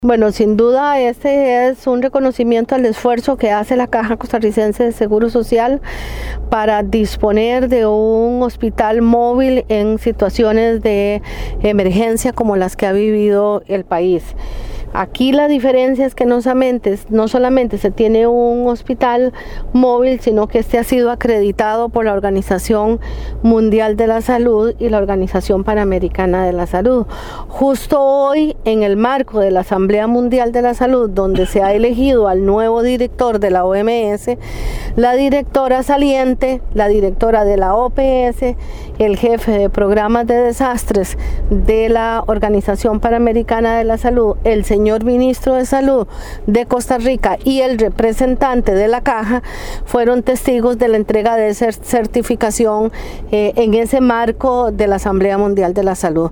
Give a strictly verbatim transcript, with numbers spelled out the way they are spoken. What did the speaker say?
Bueno, sin duda este es un reconocimiento al esfuerzo que hace la Caja Costarricense de Seguro Social para disponer de un hospital móvil en situaciones de emergencia como las que ha vivido el país. Aquí la diferencia es que no solamente, no solamente se tiene un hospital móvil, sino que este ha sido acreditado por la Organización Mundial de la Salud y la Organización Panamericana de la Salud. Justo hoy, en el marco de la Asamblea Mundial de la Salud, donde se ha elegido al nuevo director de la O M S, la directora saliente, la directora de la O P S, el jefe de programas de desastres de la Organización Panamericana de la Salud, el señor señor ministro de Salud de Costa Rica y el representante de la Caja fueron testigos de la entrega de esa certificación eh, en ese marco de la Asamblea Mundial de la Salud.